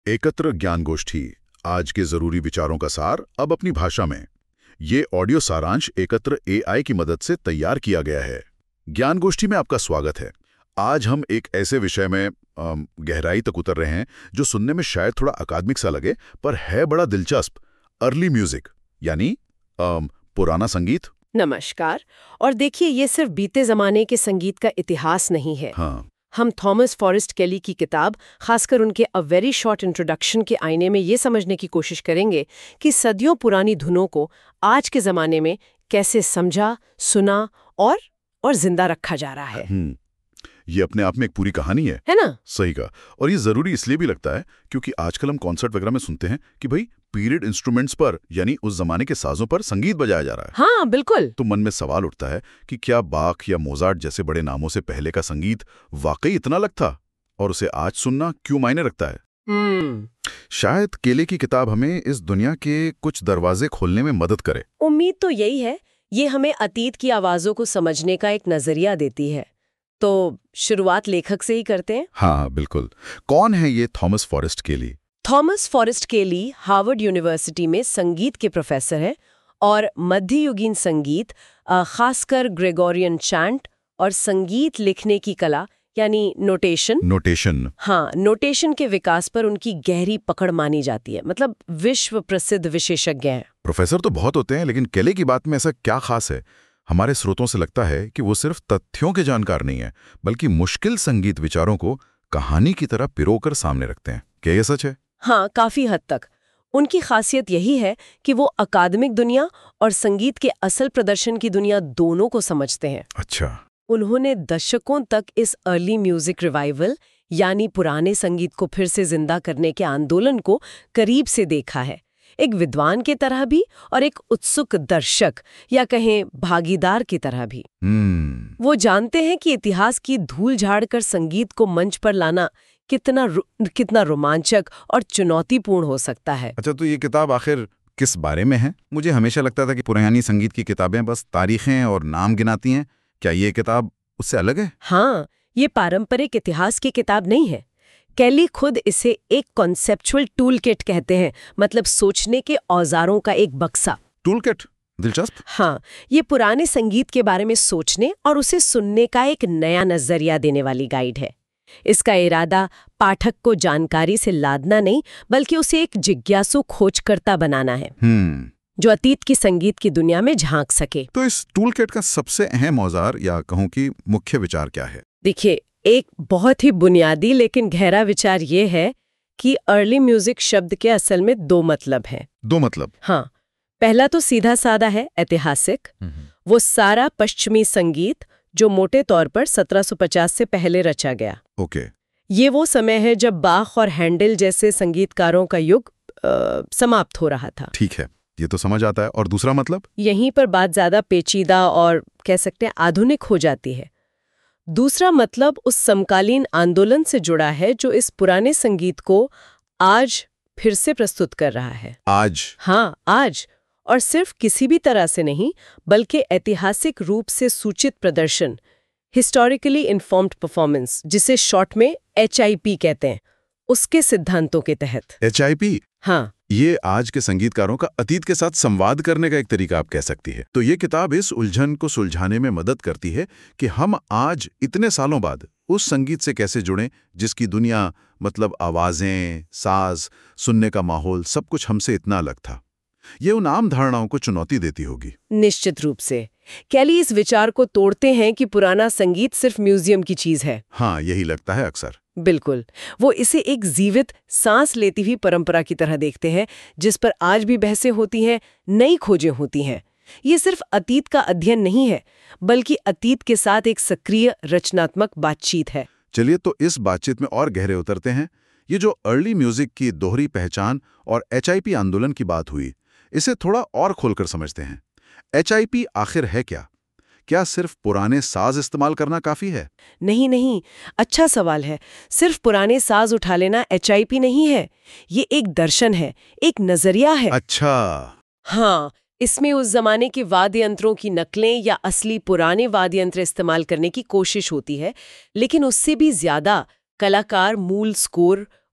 एकत्र ज्ञान गोष्ठी, आज के जरूरी विचारों का सार अब अपनी भाषा में। ये ऑडियो सारांश एकत्र एआई की मदद से तैयार किया गया है। ज्ञान गोष्ठी में आपका स्वागत है। आज हम एक ऐसे विषय में गहराई तक उतर रहे हैं जो सुनने में शायद थोड़ा अकादमिक सा लगे, पर है बड़ा दिलचस्प। अर्ली म्यूजिक, यानी पुराना संगीत। नमस्कार। और देखिए, ये सिर्फ बीते जमाने के संगीत का इतिहास नहीं है। हाँ, हम थॉमस फॉरेस्ट केली की किताब, खासकर उनके अ वेरी शॉर्ट इंट्रोडक्शन के आईने में ये समझने की कोशिश करेंगे कि सदियों पुरानी धुनों को आज के जमाने में कैसे समझा, सुना और जिंदा रखा जा रहा है। ये अपने आप में एक पूरी कहानी है ना? सही कहा। और ये जरूरी इसलिए भी लगता है क्योंकि आजकल हम कॉन्सर्ट वगैरह में सुनते हैं कि भाई पीरियड इंस्ट्रूमेंट्स पर, यानी उस जमाने के साजों पर संगीत बजाया जा रहा है। हाँ, बिल्कुल। तो मन में सवाल उठता है कि क्या बाख या मोजार्ट जैसे बड़े नामों से पहले का संगीत वाकई इतना अलग था, और उसे आज सुनना क्यों मायने रखता है। शायद केले की किताब हमें इस दुनिया के कुछ दरवाजे खोलने में मदद करे। उम्मीद तो यही है। ये हमें अतीत की आवाजों को समझने का एक नजरिया देती है। तो शुरुआत लेखक से ही करते हैं। हाँ बिल्कुल। कौन है ये Thomas Forrest Kelly? Thomas Forrest Kelly Harvard university में संगीत के प्रोफेसर हैं और मध्ययुगीन संगीत, खासकर ग्रेगोरियन चैंट और संगीत लिखने की कला यानी नोटेशन नोटेशन के विकास पर उनकी गहरी पकड़ मानी जाती है। मतलब विश्व प्रसिद्ध विशेषज्ञ हैं। प्रोफेसर तो बहुत होते हैं, लेकिन केले की बात में ऐसा क्या खास है? हमारे स्रोतों से लगता है कि वो सिर्फ तथ्यों के जानकार नहीं है, बल्कि मुश्किल संगीत विचारों को कहानी की तरह पिरोकर सामने रखते हैं। क्या ये सच है? हाँ, काफी हद तक। उनकी खासियत यही है कि वो अकादमिक दुनिया और संगीत के असल प्रदर्शन की दुनिया दोनों को समझते हैं। अच्छा। उन्होंने दशकों तक इस अर्ली म्यूजिक रिवाइवल यानी पुराने संगीत को फिर से जिंदा करने के आंदोलन को करीब से देखा है, एक विद्वान की तरह भी और एक उत्सुक दर्शक या कहें भागीदार की तरह भी। वो जानते हैं कि इतिहास की धूल झाड़कर संगीत को मंच पर लाना कितना रोमांचक और चुनौतीपूर्ण हो सकता है। अच्छा, तो ये किताब आखिर किस बारे में है? मुझे हमेशा लगता था कि पुरानी संगीत की किताबें बस तारीखें और नाम गिनाती हैं। क्या ये किताब उससे अलग है? हाँ, ये पारंपरिक इतिहास की किताब नहीं है। केली खुद इसे एक कॉन्सेप्चुअल टूल किट कहते हैं, मतलब सोचने के औजारों का एक बक्सा। Tool kit? दिलचस्प। हाँ, ये पुराने संगीत के बारे में सोचने और उसे सुनने का एक नया नजरिया देने वाली गाइड है। इसका इरादा पाठक को जानकारी से लादना नहीं, बल्कि उसे एक जिज्ञासु खोजकर्ता बनाना है, जो अतीत की संगीत की दुनिया में झांक सके। तो इस टूल किट का सबसे अहम औजार या कहूं कि मुख्य विचार क्या है? देखिए, एक बहुत ही बुनियादी लेकिन गहरा विचार ये है कि अर्ली म्यूजिक शब्द के असल में दो मतलब हैं। दो मतलब? हाँ, पहला तो सीधा साधा है, ऐतिहासिक। वो सारा पश्चिमी संगीत जो मोटे तौर पर 1750 से पहले रचा गया। ओके। ये वो समय है जब बाख और हैंडल जैसे संगीतकारों का युग समाप्त हो रहा था। ठीक है, ये तो समझ आता है। और दूसरा मतलब? यहीं पर बात ज्यादा पेचीदा और कह सकते हैं आधुनिक हो जाती है। दूसरा मतलब उस समकालीन आंदोलन से जुड़ा है जो इस पुराने संगीत को आज फिर से प्रस्तुत कर रहा है। आज? हाँ, आज। और सिर्फ किसी भी तरह से नहीं, बल्कि ऐतिहासिक रूप से सूचित प्रदर्शन, हिस्टोरिकली इन्फॉर्म्ड परफॉर्मेंस, जिसे शॉर्ट में HIP कहते हैं, उसके सिद्धांतों के तहत। HIP? हाँ। ये आज के संगीतकारों का अतीत के साथ संवाद करने का एक तरीका आप कह सकती है। तो ये किताब इस उलझन को सुलझाने में मदद करती है कि हम आज इतने सालों बाद उस संगीत से कैसे जुड़ें जिसकी दुनिया, मतलब आवाजें, साज, सुनने का माहौल, सब कुछ हमसे इतना अलग था। ये उन आम धारणाओं को चुनौती देती होगी। निश्चित रूप से। केली इस विचार को तोड़ते हैं कि पुराना संगीत सिर्फ म्यूजियम की चीज है। हाँ, यही लगता है अक्सर। बिल्कुल। वो इसे एक जीवित, सांस लेती हुई परंपरा की तरह देखते हैं, जिस पर आज भी बहसें होती हैं, नई खोजें होती हैं। ये सिर्फ अतीत का अध्ययन नहीं है, बल्कि अतीत के साथ एक सक्रिय रचनात्मक बातचीत है। चलिए, तो इस बातचीत में और गहरे उतरते हैं। ये जो अर्ली म्यूजिक की दोहरी पहचान और HIP आंदोलन की बात हुई, इसे थोड़ा और खोलकर समझते हैं। HIP आखिर है क्या? क्या सिर्फ पुराने साज इस्तेमाल करना काफी है? नहीं, अच्छा सवाल है। सिर्फ पुराने साज उठा लेना HIP नहीं है। ये एक दर्शन है, एक नजरिया है। अच्छा। हाँ, इसमें उस जमाने के वाद्य यंत्रों की नकलें या असली पुराने वाद्य यंत्र इस्तेमाल करने की कोशिश होती है, लेकिन उससे भी ज्यादा कलाकार मूल स्कोर,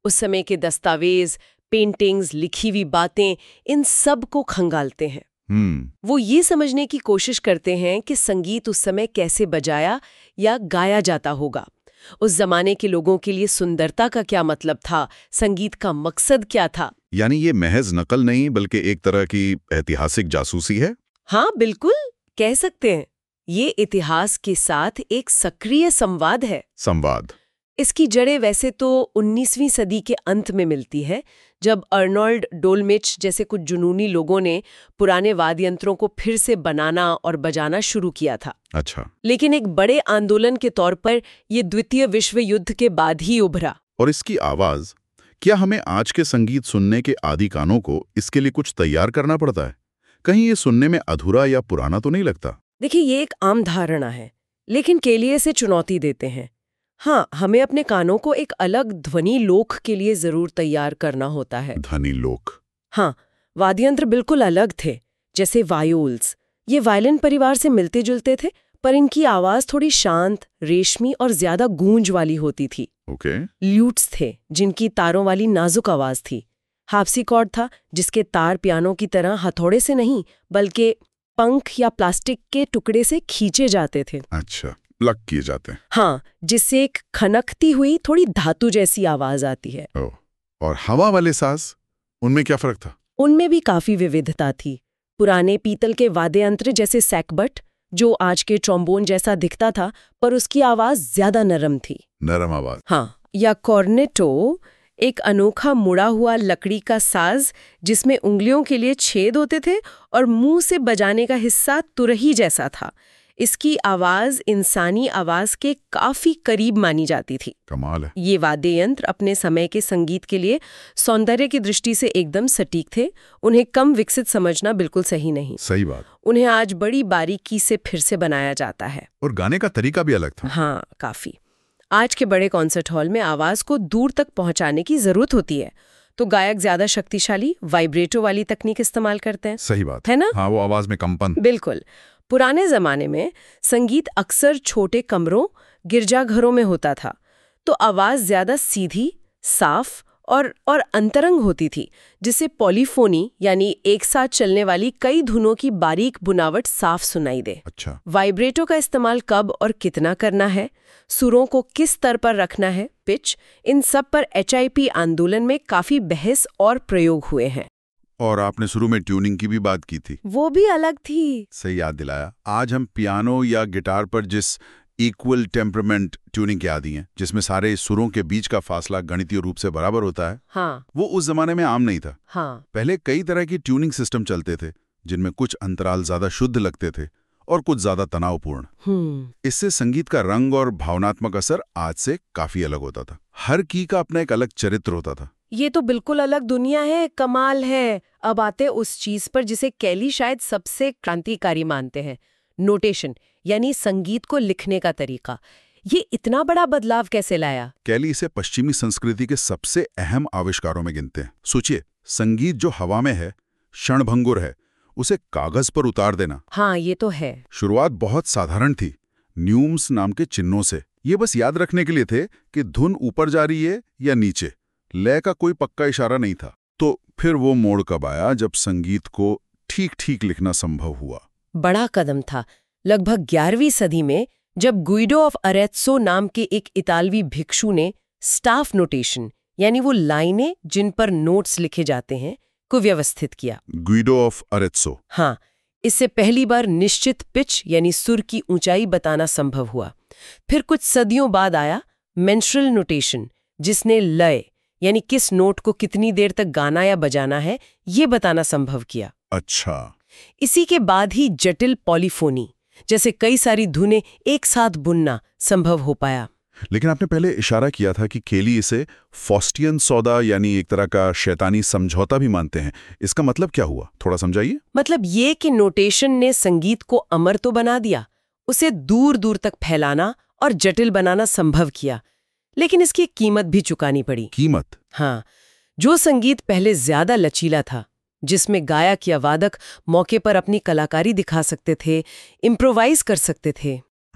उस समय के दस्तावेज, पेंटिंग्स, लिखी हुई बातें, इन सब को खंगालते हैं। वो ये समझने की कोशिश करते हैं कि संगीत उस समय कैसे बजाया या गाया जाता होगा। उस जमाने के लोगों के लिए सुंदरता का क्या मतलब था, संगीत का मकसद क्या था। यानी ये महज नकल नहीं बल्कि एक तरह की ऐतिहासिक जासूसी है। हाँ, बिल्कुल कह सकते हैं। ये इतिहास के साथ एक सक्रिय संवाद है। संवाद। इसकी जड़ें वैसे तो 19वीं सदी के अंत में मिलती है, जब अर्नोल्ड डोलमिच जैसे कुछ जुनूनी लोगों ने पुराने वाद्य यंत्रों को फिर से बनाना और बजाना शुरू किया था। अच्छा। लेकिन एक बड़े आंदोलन के तौर पर ये द्वितीय विश्व युद्ध के बाद ही उभरा। और इसकी आवाज, क्या हमें आज के संगीत सुनने के आदी कानों को इसके लिए कुछ तैयार करना पड़ता है? कहीं ये सुनने में अधूरा या पुराना तो नहीं लगता? देखिए, ये एक आम धारणा है, लेकिन केलिए इसे चुनौती देते हैं। हाँ, हमें अपने कानों को एक अलग ध्वनि लोक के लिए जरूर तैयार करना होता है। ध्वनि लोक। हाँ, वाद्ययंत्र बिल्कुल अलग थे, जैसे वायोल्स। ये वायलिन परिवार से मिलते जुलते थे, पर इनकी आवाज थोड़ी शांत, रेशमी और ज्यादा गूंज वाली होती थी। ओके। ल्यूट्स थे, जिनकी तारों वाली नाजुक आवाज थी। हार्पसिकॉर्ड था, जिसके तार पियानो की तरह हथौड़े से नहीं बल्कि पंख या प्लास्टिक के टुकड़े से खींचे जाते थे। अच्छा, प्लग किए जाते हैं। हाँ, जिससे एक खनकती हुई थोड़ी धातु जैसी आवाज आती है। ओह, और हवा वाले साज, उनमें क्या फर्क था? उनमें भी काफी विविधता थी। पुराने पीतल के वाद्य यंत्र जैसे सैकबट, जो आज के ट्रोम्बोन जैसा दिखता था, पर उसकी आवाज ज्यादा नरम थी। नरम आवाज। हाँ, या कॉर्नेटो, एक अनोखा मुड़ा हुआ लकड़ी का साज जिसमें उंगलियों के लिए छेद होते थे और मुंह से बजाने का हिस्सा तुरही जैसा था। इसकी आवाज इंसानी आवाज के काफी करीब मानी जाती थी। कमाल है। ये वाद्य यंत्र अपने समय के संगीत के लिए सौंदर्य की दृष्टि से एकदम सटीक थे। उन्हें कम विकसित समझना बिल्कुल सही नहीं। सही बात। उन्हें आज बड़ी बारीकी से फिर से बनाया जाता है। और गाने का तरीका भी अलग था। हाँ, काफी। आज के बड़े कॉन्सर्ट हॉल में आवाज को दूर तक पहुंचाने की जरूरत होती है, तो गायक ज्यादा शक्तिशाली वाइब्रेटो वाली तकनीक इस्तेमाल करते हैं। सही बात है ना? हाँ, वो आवाज में कंपन। बिल्कुल। पुराने जमाने में संगीत अक्सर छोटे कमरों, गिरजाघरों में होता था, तो आवाज ज्यादा सीधी, साफ और अंतरंग होती थी, जिससे पॉलीफोनी यानी एक साथ चलने वाली कई धुनों की बारीक बुनावट साफ सुनाई दे। अच्छा। वाइब्रेटो का इस्तेमाल कब और कितना करना है, सुरों को किस स्तर पर रखना है, पिच, इन सब पर HIP आंदोलन में काफी बहस और प्रयोग हुए हैं। और आपने शुरू में ट्यूनिंग की भी बात की थी। वो भी अलग थी। सही याद दिलाया। आज हम पियानो या गिटार पर जिस इक्वल टेम्परामेंट ट्यूनिंग के आदी हैं, जिसमें सारे सुरों के बीच का फासला गणितीय रूप से बराबर होता है, हाँ, वो उस जमाने में आम नहीं था। हाँ, पहले कई तरह की ट्यूनिंग सिस्टम चलते थे, जिनमें कुछ अंतराल ज्यादा शुद्ध लगते थे और कुछ ज्यादा तनावपूर्ण। इससे संगीत का रंग और भावनात्मक असर आज से काफी अलग होता था। हर की का अपना एक अलग चरित्र होता था। ये तो बिल्कुल अलग दुनिया है, कमाल है। अब आते उस चीज पर जिसे कैली शायद सबसे क्रांतिकारी मानते हैं, नोटेशन, यानी संगीत को लिखने का तरीका। ये इतना बड़ा बदलाव कैसे लाया? कैली इसे पश्चिमी संस्कृति के सबसे अहम आविष्कारों में गिनते हैं। सोचिए, संगीत जो हवा में है, क्षणभंगुर है, उसे कागज पर उतार देना। हाँ, ये तो है। शुरुआत बहुत साधारण थी, न्यूम्स नाम के चिन्हों से। ये बस याद रखने के लिए थे कि धुन ऊपर जा रही है या नीचे। लय का कोई पक्का इशारा नहीं था। तो फिर वो मोड़ कब आया जब संगीत को ठीक ठीक लिखना संभव हुआ? बड़ा कदम था लगभग 11वीं सदी में, जब गुइडो ऑफ अरेत्सो नाम के एक इतालवी भिक्षु ने स्टाफ नोटेशन, यानी वो लाइनें जिन पर नोट्स लिखे जाते हैं, को व्यवस्थित किया। Guido of Arezzo. हाँ, इससे पहली बार निश्चित पिच यानी सुर की ऊंचाई बताना संभव हुआ। फिर कुछ सदियों बाद आया मेंस्ट्रुअल नोटेशन, जिसने लय यानी किस नोट को कितनी देर तक गाना या बजाना है, ये बताना संभव किया। अच्छा। इसी के बाद ही जटिल पॉलीफोनी, जैसे कई सारी धुनें एक साथ बुनना संभव हो पाया। लेकिन आपने पहले इशारा किया था कि केली इसे फॉस्टियन सौदा यानी एक तरह का शैतानी समझौता भी मानते हैं। इसका मतलब क्या हुआ, थोड़ा समझाइए। मतलब ये कि नोटेशन ने संगीत को अमर तो बना दिया, उसे दूर दूर तक फैलाना और जटिल बनाना संभव किया, लेकिन इसकी एक कीमत भी चुकानी पड़ी। कीमत? हाँ, जो संगीत पहले ज्यादा लचीला था, जिसमें गायक या वादक मौके पर अपनी कलाकारी दिखा सकते थे, इम्प्रोवाइज कर सकते थे,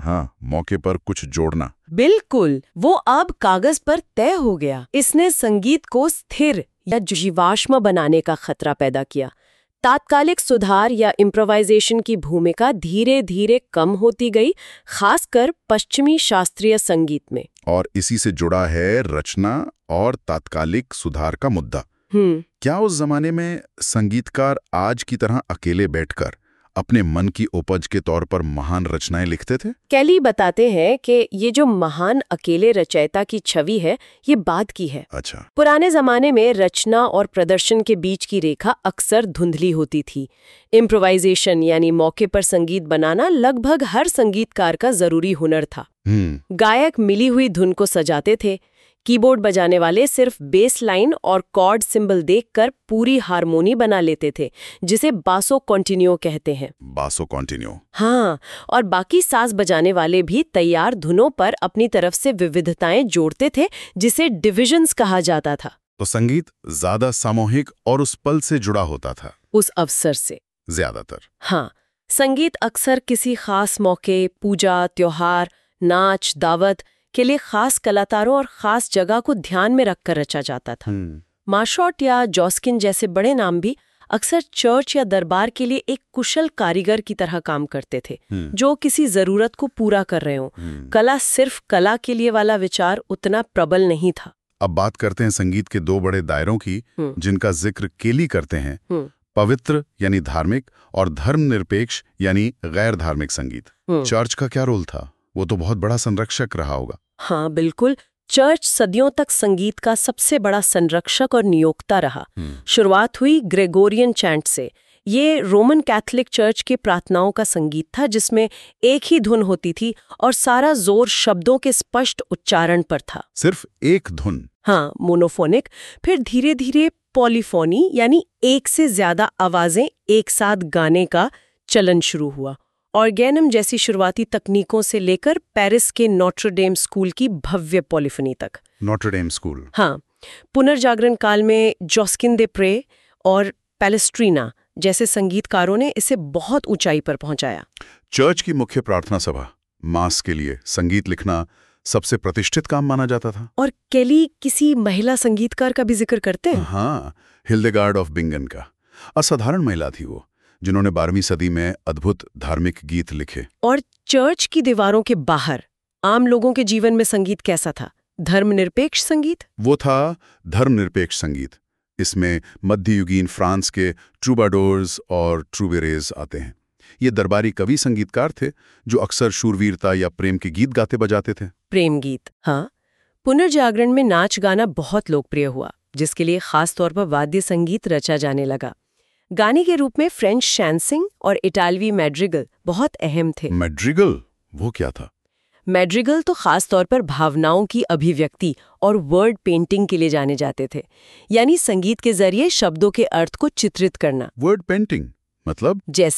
हाँ, मौके पर कुछ जोड़ना। बिल्कुल, वो अब कागज पर तय हो गया। इसने संगीत को स्थिर या जीवाश्म बनाने का खतरा पैदा किया। तात्कालिक सुधार या इम्प्रोवाइजेशन की भूमिका धीरे धीरे कम होती गई, खासकर पश्चिमी शास्त्रीय संगीत में। और इसी से जुड़ा है रचना और तात्कालिक सुधार का मुद्दा। क्या उस जमाने में संगीतकार आज की तरह अकेले बैठकर अपने मन की उपज के तौर पर महान रचनाएं लिखते थे? कैली बताते हैं कि ये जो महान अकेले रचयिता की छवि है, ये बाद की है। अच्छा। पुराने जमाने में रचना और प्रदर्शन के बीच की रेखा अक्सर धुंधली होती थी। इम्प्रोवाइजेशन यानी मौके पर संगीत बनाना लगभग हर संगीतकार का जरूरी हुनर था। गायक मिली हुई धुन को सजाते थे, कीबोर्ड बजाने वाले सिर्फ बेस लाइन और कॉर्ड सिंबल देखकर पूरी हारमोनी बना लेते थे, जिसे बासो कॉन्टिन्यू कहते हैं। बासो कॉन्टिन्यू। हाँ, और बाकी साज बजाने वाले भी तैयार धुनों पर अपनी तरफ से विविधताएं जोड़ते थे, जिसे डिविजन्स कहा जाता था। तो संगीत ज्यादा सामूहिक और उस पल से जुड़ा होता था, उस अवसर से ज्यादातर। हाँ, संगीत अक्सर किसी खास मौके, पूजा, त्योहार, नाच, दावत के लिए खास कलाकारों और खास जगह को ध्यान में रखकर रचा जाता था। मार्शॉट या जॉस्किन जैसे बड़े नाम भी अक्सर चर्च या दरबार के लिए एक कुशल कारीगर की तरह काम करते थे, जो किसी जरूरत को पूरा कर रहे हों। कला सिर्फ कला के लिए वाला विचार उतना प्रबल नहीं था। अब बात करते हैं संगीत के दो बड़े दायरों की, जिनका जिक्र केली करते हैं। पवित्र यानी धार्मिक और धर्मनिरपेक्ष यानी गैर धार्मिक संगीत। चर्च का क्या रोल था? वो तो बहुत बड़ा संरक्षक रहा होगा। हाँ बिल्कुल, चर्च सदियों तक संगीत का सबसे बड़ा संरक्षक और नियोक्ता रहा। शुरुआत हुई ग्रेगोरियन चैंट से। ये रोमन कैथोलिक चर्च के प्रार्थनाओं का संगीत था, जिसमें एक ही धुन होती थी और सारा जोर शब्दों के स्पष्ट उच्चारण पर था। सिर्फ एक धुन? हाँ, मोनोफोनिक। फिर धीरे धीरे पॉलीफोनी यानी एक से ज्यादा आवाजें एक साथ गाने का चलन शुरू हुआ। ऑर्गेनम जैसी शुरुआती तकनीकों से लेकर पेरिस के नोट्रडेम स्कूल की भव्य पॉलीफोनी तक। Notre Dame school? हाँ, पुनर्जागरण काल में जॉस्किन दे प्रे और पैलेस्ट्रीना जैसे संगीतकारों ने इसे बहुत ऊंचाई पर पहुंचाया। चर्च की मुख्य प्रार्थना सभा, मास के लिए संगीत लिखना सबसे प्रतिष्ठित काम माना जाता था। और केली किसी महिला संगीतकार का भी जिक्र करते हैं। हाँ, हिल्डेगार्ड ऑफ बिंगन का। असाधारण महिला थी वो, जिन्होंने 12वीं सदी में अद्भुत धार्मिक गीत लिखे। और चर्च की दीवारों के बाहर आम लोगों के जीवन में संगीत कैसा था? धर्मनिरपेक्ष संगीत? वो था धर्मनिरपेक्ष संगीत। इसमें मध्ययुगीन फ्रांस के ट्रूबाडोर्स और ट्रूबेरेज आते हैं। ये दरबारी कवि संगीतकार थे जो अक्सर शूरवीरता या प्रेम के गीत गाते बजाते थे। प्रेम गीत, हाँ। पुनर्जागरण में नाच गाना बहुत लोकप्रिय हुआ, जिसके लिए खास तौर पर वाद्य संगीत रचा जाने लगा। गाने के रूप में फ्रेंच शैंसिंग और इटालवी मैड्रिगल बहुत अहम थे। मैड्रिगल? वो क्या था? मैड्रिगल तो खास तौर पर भावनाओं की अभिव्यक्ति और वर्ड पेंटिंग के लिए जाने जाते थे, यानी संगीत के जरिए शब्दों के अर्थ को चित्रित करना। वर्ड पेंटिंग मतलब?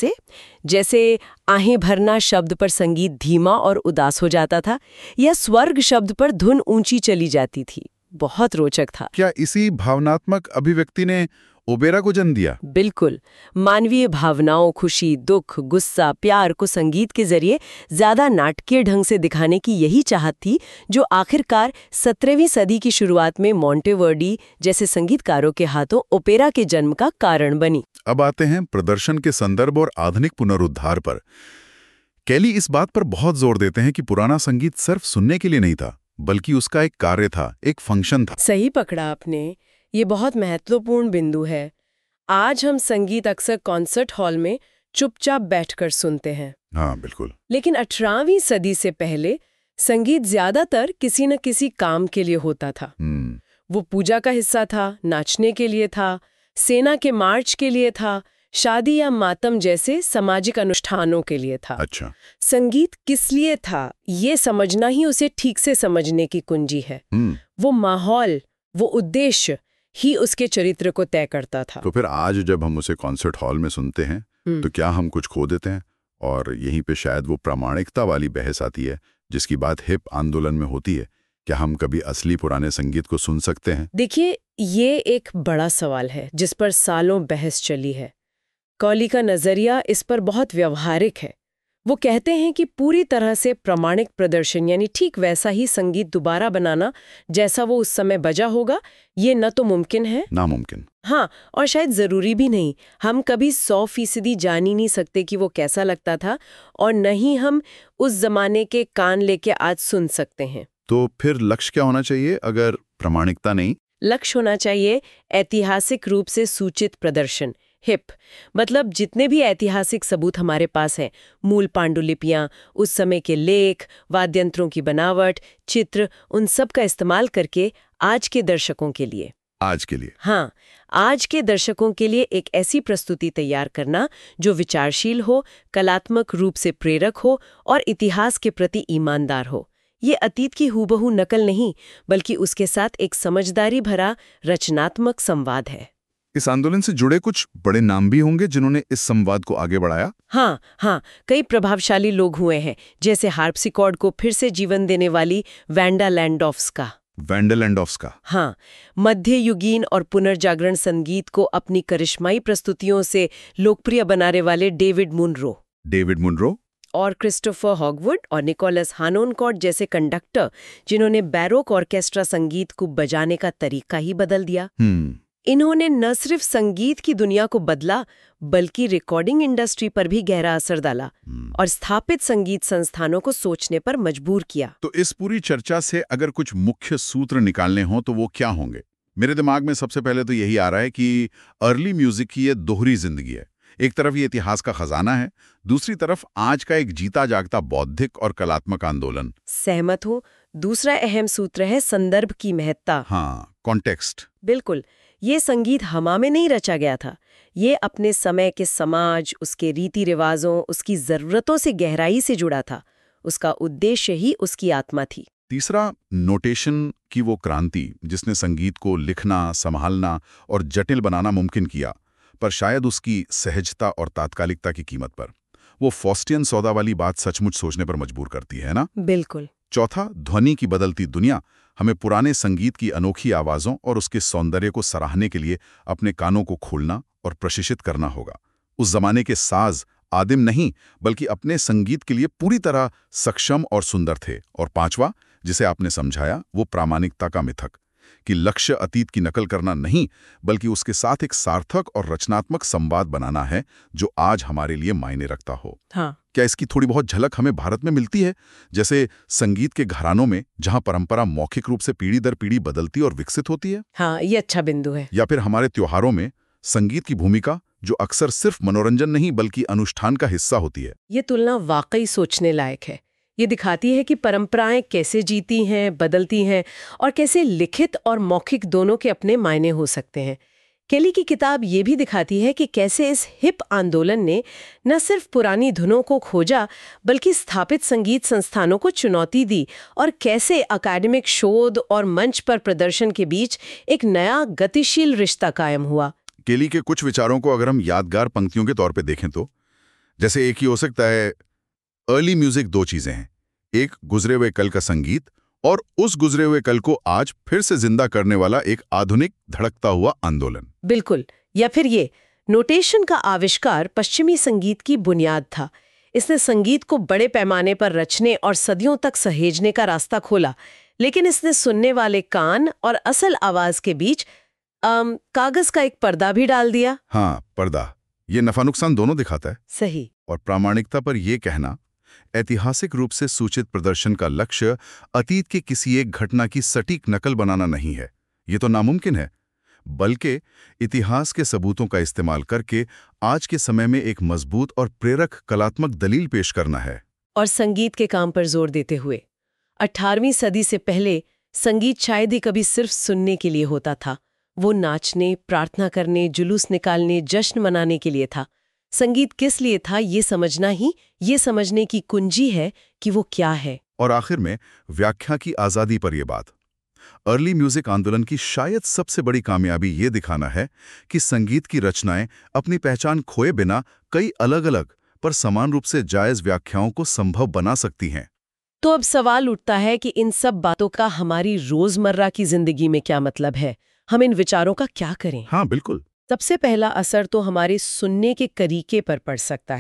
जैसे आहें भरना शब्द पर संगीत धीमा और उदास हो जाता था, या स्वर्ग शब्द पर धुन ऊंची चली जाती थी। बहुत रोचक था। क्या इसी भावनात्मक अभिव्यक्ति ने ओपेरा को जन्म दिया? बिल्कुल। मानवीय भावनाओं, खुशी, दुख, गुस्सा, प्यार को संगीत के जरिए ज्यादा नाटकीय ढंग से दिखाने की यही चाहत थी, जो आखिरकार 17वीं सदी की शुरुआत में मोंटेवर्डी जैसे संगीतकारों के हाथों ओपेरा के जन्म का कारण बनी। अब आते हैं प्रदर्शन के संदर्भ और आधुनिक पुनरुद्धार पर। केली इस बात पर बहुत जोर देते हैं कि पुराना संगीत सिर्फ सुनने के लिए नहीं था, बल्कि उसका एक कार्य था, एक फंक्शन था। सही पकड़ा आपने। ये बहुत महत्वपूर्ण बिंदु है। आज हम संगीत अक्सर कॉन्सर्ट हॉल में चुपचाप बैठकर सुनते हैं। हाँ बिल्कुल। लेकिन 18वीं सदी से पहले संगीत ज्यादातर किसी न किसी काम के लिए होता था। वो पूजा का हिस्सा था, नाचने के लिए था, सेना के मार्च के लिए था, शादी या मातम जैसे सामाजिक अनुष्ठानों के लिए था। अच्छा। संगीत किस लिए था, ये समझना ही उसे ठीक से समझने की कुंजी है। वो माहौल, वो उद्देश्य ही उसके चरित्र को तय करता था। तो फिर आज जब हम उसे कॉन्सर्ट हॉल में सुनते हैं तो क्या हम कुछ खो देते हैं? और यहीं पे शायद वो प्रामाणिकता वाली बहस आती है जिसकी बात हिप आंदोलन में होती है। क्या हम कभी असली पुराने संगीत को सुन सकते हैं? देखिए, ये एक बड़ा सवाल है जिस पर सालों बहस चली है। कौली का नजरिया इस पर बहुत व्यवहारिक है। वो कहते हैं कि पूरी तरह से प्रामाणिक प्रदर्शन यानी ठीक वैसा ही संगीत दोबारा बनाना जैसा वो उस समय बजा होगा, ये न तो मुमकिन है, नामुमकिन। हाँ, और शायद जरूरी भी नहीं। हम कभी 100% जान ही नहीं सकते कि वो कैसा लगता था, और न ही हम उस जमाने के कान लेके आज सुन सकते हैं। तो फिर लक्ष्य क्या होना चाहिए अगर प्रामाणिकता नहीं? लक्ष्य होना चाहिए ऐतिहासिक रूप से सूचित प्रदर्शन, हिप। मतलब जितने भी ऐतिहासिक सबूत हमारे पास हैं, मूल पांडुलिपियां, उस समय के लेख, वाद्यंत्रों की बनावट, चित्र, उन सब का इस्तेमाल करके आज के दर्शकों के लिए, आज के लिए। हाँ, आज के दर्शकों के लिए एक ऐसी प्रस्तुति तैयार करना जो विचारशील हो, कलात्मक रूप से प्रेरक हो और इतिहास के प्रति ईमानदार हो। ये अतीत की हूबहू नकल नहीं, बल्कि उसके साथ एक समझदारी भरा रचनात्मक संवाद है। इस आंदोलन से जुड़े कुछ बड़े नाम भी होंगे जिन्होंने इस संवाद को आगे बढ़ाया। हाँ, कई प्रभावशाली लोग हुए हैं, जैसे हार्पसिकॉर्ड को फिर से जीवन देने वाली वैंडा लैंडोव्स्का। हाँ, मध्ययुगीन और पुनर्जागरण संगीत को अपनी करिश्माई प्रस्तुतियों से लोकप्रिय बनाने वाले डेविड मुनरो और क्रिस्टोफर हॉगवुड और निकोलस हानोनकॉर्ट जैसे कंडक्टर, जिन्होंने बैरोक ऑर्केस्ट्रा संगीत को बजाने का तरीका ही बदल दिया। इन्होंने न सिर्फ संगीत की दुनिया को बदला, बल्कि रिकॉर्डिंग इंडस्ट्री पर भी गहरा असर डाला और स्थापित संगीत संस्थानों को सोचने पर मजबूर किया। तो इस पूरी चर्चा से अगर कुछ मुख्य सूत्र निकालने हों तो वो क्या होंगे? मेरे दिमाग में सबसे पहले तो यही आ रहा है कि अर्ली म्यूजिक की ये दोहरी जिंदगी है। एक तरफ ये इतिहास का खजाना है, दूसरी तरफ आज का एक जीता जागता बौद्धिक और कलात्मक आंदोलन। सहमत हूँ। दूसरा अहम सूत्र है संदर्भ की महत्ता। हाँ, कॉन्टेक्स्ट। बिल्कुल। ये संगीत हवा में नहीं रचा गया था। ये अपने समय के समाज, उसके रीति रिवाजों, उसकी जरूरतों से गहराई से जुड़ा था। उसका उद्देश्य ही उसकी आत्मा थी। तीसरा, नोटेशन की वो क्रांति जिसने संगीत को लिखना, संभालना और जटिल बनाना मुमकिन किया, पर शायद उसकी सहजता और तात्कालिकता की कीमत पर। वो फॉस्टियन सौदा वाली बात सचमुच सोचने पर मजबूर करती है ना? बिल्कुल। चौथा, ध्वनि की बदलती दुनिया। हमें पुराने संगीत की अनोखी आवाज़ों और उसके सौंदर्य को सराहने के लिए अपने कानों को खोलना और प्रशिक्षित करना होगा। उस जमाने के साज आदिम नहीं, बल्कि अपने संगीत के लिए पूरी तरह सक्षम और सुंदर थे। और पांचवा, जिसे आपने समझाया, वो प्रामाणिकता का मिथक, कि लक्ष्य अतीत की नकल करना नहीं, बल्कि उसके साथ एक सार्थक और रचनात्मक संवाद बनाना है जो आज हमारे लिए मायने रखता हो। हाँ। क्या इसकी थोड़ी बहुत झलक हमें भारत में मिलती है, जैसे संगीत के घरानों में, जहां परंपरा मौखिक रूप से पीढ़ी दर पीढ़ी बदलती और विकसित होती है? हाँ, ये अच्छा बिंदु है। या फिर हमारे त्योहारों में संगीत की भूमिका, जो अक्सर सिर्फ मनोरंजन नहीं बल्कि अनुष्ठान का हिस्सा होती है? ये तुलना वाकई सोचने लायक है। ये दिखाती है कि परंपराएं कैसे जीती हैं, बदलती हैं, और कैसे लिखित और मौखिक दोनों के अपने मायने हो सकते हैं। केली की किताब ये भी दिखाती है कि कैसे इस हिप आंदोलन ने न सिर्फ पुरानी धुनों को खोजा, बल्कि स्थापित संगीत संस्थानों को चुनौती दी, और कैसे अकादमिक शोध और मंच पर प्रदर्शन के बीच एक नया गतिशील रिश्ता कायम हुआ। केली के कुछ विचारों को अगर हम यादगार पंक्तियों के तौर पे देखें तो, जैसे एक ही हो सकता है, अर्ली म्यूजिक दो चीजें हैं, एक गुजरे हुए कल का संगीत और उस गुजरे हुए कल को आज फिर से जिंदा करने वाला एक आधुनिक धड़कता हुआ आंदोलन। बिल्कुल। या फिर ये नोटेशन का आविष्कार पश्चिमी संगीत की बुनियाद था। इसने संगीत को बड़े पैमाने पर रचने और सदियों तक सहेजने का रास्ता खोला, लेकिन इसने सुनने वाले कान और असल आवाज के बीच कागज का एक पर्दा भी डाल दिया। हाँ, पर्दा। ये नफा नुकसान दोनों दिखाता है। सही। और प्रामाणिकता पर यह कहना, ऐतिहासिक रूप से सूचित प्रदर्शन का लक्ष्य अतीत के किसी एक घटना की सटीक नकल बनाना नहीं है, ये तो नामुमकिन है, बल्कि इतिहास के सबूतों का इस्तेमाल करके आज के समय में एक मजबूत और प्रेरक कलात्मक दलील पेश करना है। और संगीत के काम पर जोर देते हुए, 18वीं सदी से पहले संगीत शायद ही कभी सिर्फ सुनने के लिए होता था। वो नाचने, प्रार्थना करने, जुलूस निकालने, जश्न मनाने के लिए था। संगीत किस लिए था, ये समझना ही ये समझने की कुंजी है कि वो क्या है। और आखिर में व्याख्या की आज़ादी पर यह बात। अर्ली म्यूजिक आंदोलन की शायद सबसे बड़ी कामयाबी ये दिखाना है कि संगीत की रचनाएं अपनी पहचान खोए बिना कई अलग अलग पर समान रूप से जायज व्याख्याओं को संभव बना सकती हैं। तो अब सवाल उठता है कि इन सब बातों का हमारी रोजमर्रा की जिंदगी में क्या मतलब है? हम इन विचारों का क्या करें? हाँ, बिल्कुल। सबसे पहला असर तो हमारे सुनने के तरीके पर पड़ सकता है।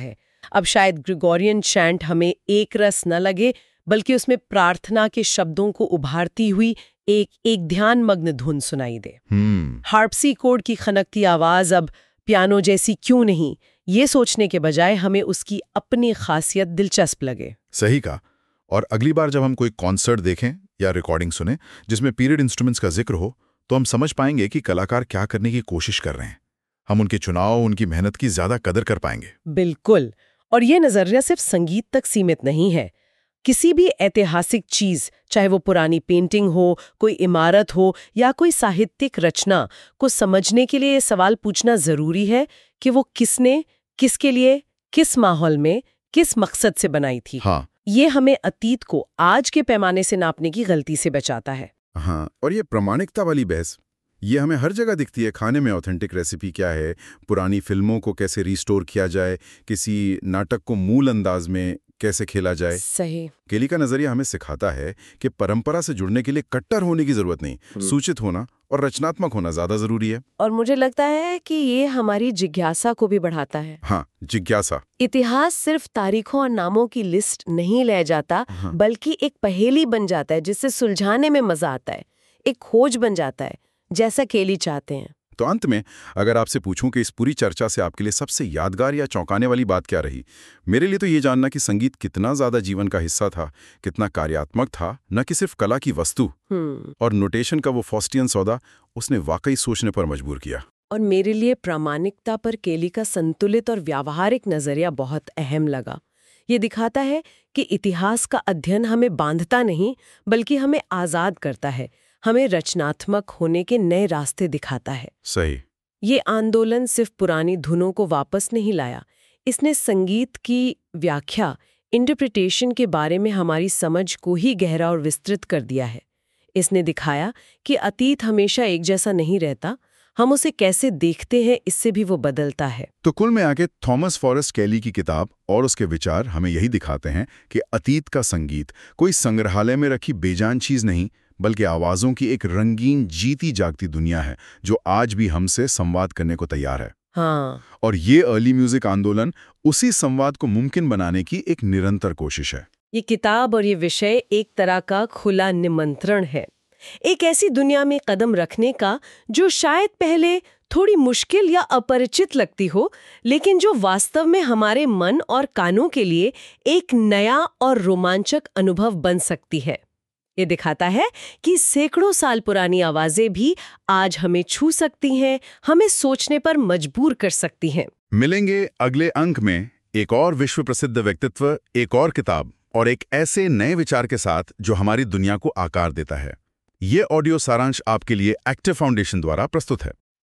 अब शायद ग्रिगोरियन चैंट हमें एक रस न लगे, बल्कि उसमें प्रार्थना के शब्दों को उभारती हुई एक ध्यानमग्न धुन सुनाई दे। हार्पसीकोर्ड की खनकती आवाज अब पियानो जैसी क्यों नहीं, ये सोचने के बजाय हमें उसकी अपनी खासियत दिलचस्प लगे। सही कहा। और अगली बार जब हम कोई कॉन्सर्ट देखें या रिकॉर्डिंग सुने जिसमें पीरियड इंस्ट्रूमेंट्स का जिक्र हो, तो हम समझ पाएंगे कि कलाकार क्या करने की कोशिश कर रहे हैं। हम उनके चुनाव, उनकी मेहनत की ज्यादा कदर कर पाएंगे। बिल्कुल। और ये नजरिया सिर्फ संगीत तक सीमित नहीं है। किसी भी ऐतिहासिक चीज, चाहे वो पुरानी पेंटिंग हो, कोई इमारत हो या कोई साहित्यिक रचना, को समझने के लिए ये सवाल पूछना जरूरी है कि वो किसने, किसके लिए, किस माहौल में, किस मकसद से बनाई थी। हाँ। ये हमें अतीत को आज के पैमाने से नापने की गलती से बचाता है। हाँ, और ये प्रामाणिकता वाली बहस, ये हमें हर जगह दिखती है। खाने में ऑथेंटिक रेसिपी क्या है, पुरानी फिल्मों को कैसे रिस्टोर किया जाए, किसी नाटक को मूल अंदाज में कैसे खेला जाए। सही। केली का नजरिया हमें सिखाता है कि परंपरा से जुड़ने के लिए कट्टर होने की जरूरत नहीं, सूचित होना और रचनात्मक होना ज्यादा जरूरी है। और मुझे लगता है कि ये हमारी जिज्ञासा को भी बढ़ाता है। हाँ, जिज्ञासा। इतिहास सिर्फ तारीखों और नामों की लिस्ट नहीं ले जाता, बल्कि एक पहेली बन जाता है जिससे सुलझाने में मजा आता है, एक खोज बन जाता है, जैसा केली चाहते हैं। तो अंत में अगर आपसे पूछूं कि इस पूरी चर्चा से आपके लिए सबसे यादगार या चौंकाने वाली बात क्या रही, मेरे लिए तो ये जानना कि संगीत कितना ज्यादा जीवन का हिस्सा था, कितना कार्यात्मक था, न कि सिर्फ कला की वस्तु। और नोटेशन का वो फॉस्टियन सौदा उसने वाकई सोचने पर मजबूर किया। और मेरे लिए प्रामाणिकता पर केली का संतुलित और व्यावहारिक नजरिया बहुत अहम लगा। ये दिखाता है कि इतिहास का अध्ययन हमें बांधता नहीं, बल्कि हमें आजाद करता है, हमें रचनात्मक होने के नए रास्ते दिखाता है। सही। ये आंदोलन सिर्फ पुरानी धुनों को वापस नहीं लाया, इसने संगीत की व्याख्या, इंटरप्रिटेशन के बारे में हमारी समझ को ही गहरा और विस्तृत कर दिया है। इसने दिखाया कि अतीत हमेशा एक जैसा नहीं रहता, हम उसे कैसे देखते हैं इससे भी वो बदलता है। तो कुल में आके थॉमस फॉरेस्ट कैली की किताब और उसके विचार हमें यही दिखाते हैं कि अतीत का संगीत कोई संग्रहालय में रखी बेजान चीज नहीं, बल्कि आवाजों की एक रंगीन जीती जागती दुनिया है जो आज भी हमसे संवाद करने को तैयार है। हाँ। और ये अर्ली म्यूजिक आंदोलन उसी संवाद को मुमकिन बनाने की एक निरंतर कोशिश है। ये किताब और ये विषय एक तरह का खुला निमंत्रण है, एक ऐसी दुनिया में कदम रखने का जो शायद पहले थोड़ी मुश्किल या अपरिचित लगती हो, लेकिन जो वास्तव में हमारे मन और कानों के लिए एक नया और रोमांचक अनुभव बन सकती है। ये दिखाता है कि सैकड़ों साल पुरानी आवाजें भी आज हमें छू सकती हैं, हमें सोचने पर मजबूर कर सकती हैं। मिलेंगे अगले अंक में एक और विश्व प्रसिद्ध व्यक्तित्व, एक और किताब और एक ऐसे नए विचार के साथ जो हमारी दुनिया को आकार देता है। ये ऑडियो सारांश आपके लिए एक्टिव फाउंडेशन द्वारा प्रस्तुत है।